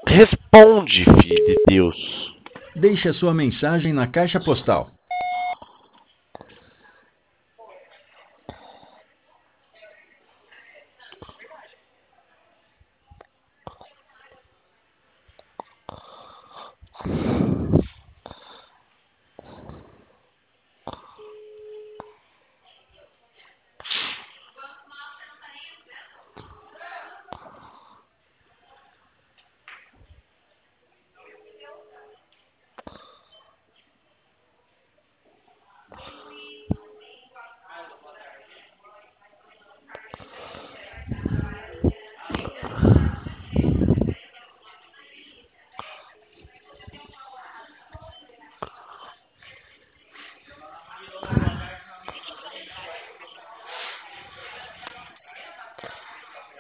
Responde, filho de Deus. Deixe a sua mensagem na caixa postal